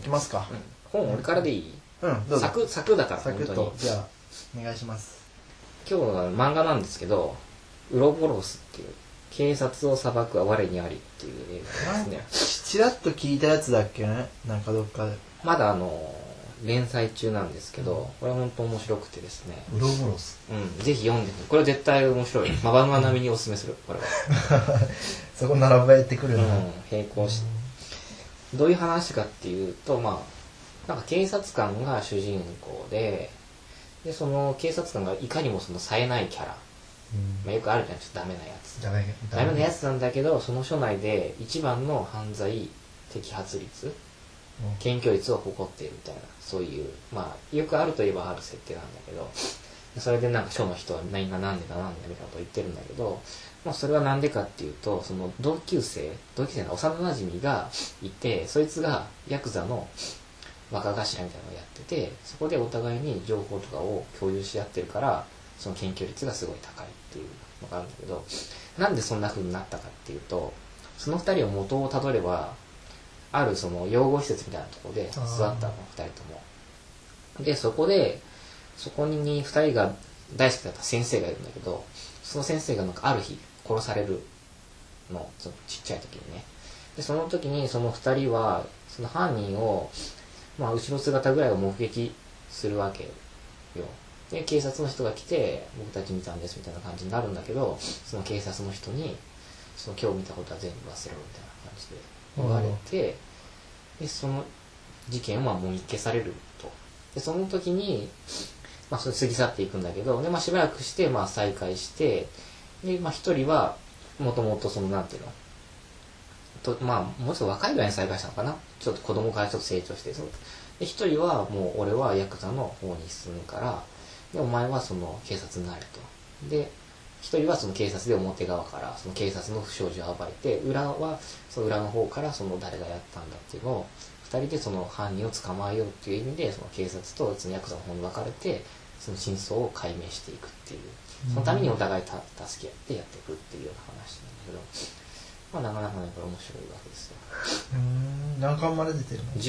きますか。 本俺からでいい？ どうぞ。 サクだからサクッ本当に。 とじゃあお願いします。 今日は漫画なんですけど、ウロボロスっていう警察を裁くは我にありっていう映画ですね。 ちらっと聞いたやつだっけね、なんかどっかで。 まだ連載中なんですけど、これは本当面白くてですね。 ウロボロス。 ぜひ読んでみて。これ絶対面白い。マバヌア並みにおすすめする。これは。 そこ並べてくるの。 並行して。どういう話かっていうと、なんか警察官が主人公で、その警察官がいかにもその冴えないキャラ、よくあるじゃん、ちょっとダメなやつ、ダメなやつなんだけど、その署内で一番の犯罪摘発率、検挙率を誇っているみたいな、そういうよくあるといえばある設定なんだけど、それでなんか署の人は何がなんでだみたいなことを言ってるんだけど、それはなんでかっていうと、その同級生の幼馴染がいて、そいつがヤクザの若頭みたいなのをやってて、そこでお互いに情報とかを共有し合ってるから、その検挙率がすごい高いっていうのがあるんだけど、なんでそんな風になったかっていうと、その二人を元をたどれば、あるその養護施設みたいなところで育ったの、二人とも。で、そこに二人が大好きだった先生がいるんだけど、その先生がなんかある日殺されるの、そのちっちゃい時にね。で、その時にその二人は、その犯人を、後ろ姿ぐらいを目撃するわけよ。で、警察の人が来て、僕たち見たんですみたいな感じになるんだけど、その警察の人に、その今日見たことは全部忘れろみたいな感じで言われて、で、その事件はもみ消されると。で、その時に、それ過ぎ去っていくんだけど、で、しばらくして、再会して、で、一人は、もともとその、なんていうの、もうちょっと若いぐらいに再会したのかな。ちょっと子供からちょっと成長して、で、一人はもう俺はヤクザの方に進むから、で、お前はその警察になれと。で、一人はその警察で表側からその警察の不祥事を暴いて、裏はその裏の方からその誰がやったんだっていうのを、二人でその犯人を捕まえようっていう意味で、その警察とそのヤクザの方に分かれて、その真相を解明していくっていう、そのためにお互い助け合ってやっていくっていうような話なんだけど、なかなかね、これ面白いわけですよ。 何巻まで出てるの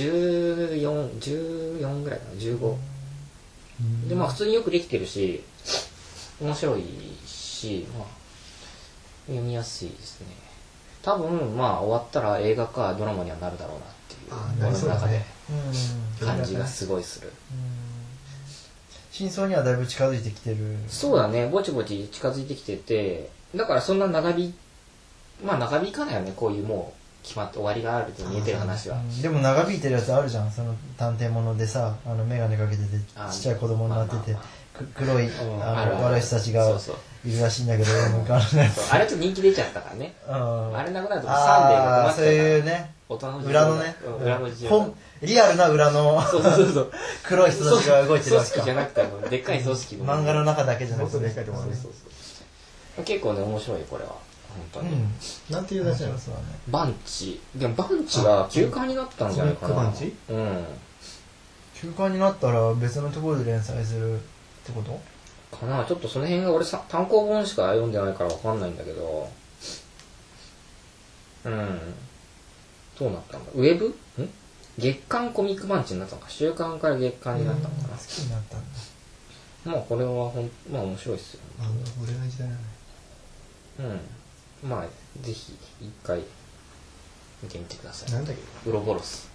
？14ぐらいかな、15。で、普通によくできてるし、面白いし、読みやすいですね。多分、終わったら映画かドラマにはなるだろうなっていう、俺の中で感じがすごいする。 真相にはだいぶ近づいてきてる。 そうだね、ぼちぼち近づいてきてて、だからそんな長引かないよね、こういうもう決まって終わりがあるって見えてる話は。 でも長引いてるやつあるじゃん、その探偵物でさ、眼鏡かけててちっちゃい子供になってて、黒い悪い人たちがいるらしいんだけど、 あれちょっと人気出ちゃったからね。あれなくなるとサンデーが困っちゃうから。 そういうね、裏のね、リアルな裏の黒い人たちが動いてるわけか。 組織じゃなくて、でっかい組織の。 漫画の中だけじゃなくて、 結構ね、面白い、これは。本当に。 なんていう出しなの？ バンチ。でもバンチが休刊になったんじゃないかな。 バンチ？休刊になったら別のところで連載するってことかな。ちょっとその辺が俺単行本しか読んでないからわかんないんだけど、どうなったんだ。ウェブ？月刊コミックバンチになったのか。週刊から月刊になったのかな。 好きになったんだ。 これは面白いっすよ。 俺の時代だね。 ぜひ一回見てみてください。 なんだっけ？ ウロボロス。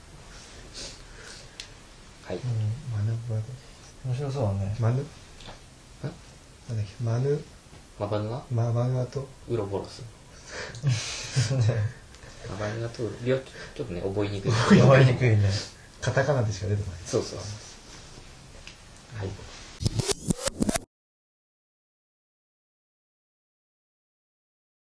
はい。 面白そうだね。なんだっけ？マバヌアとウロボロス。マバヌアとちょっとね、覚えにくい。 覚えにくいね。カタカナでしか出てこない。 そう。はい。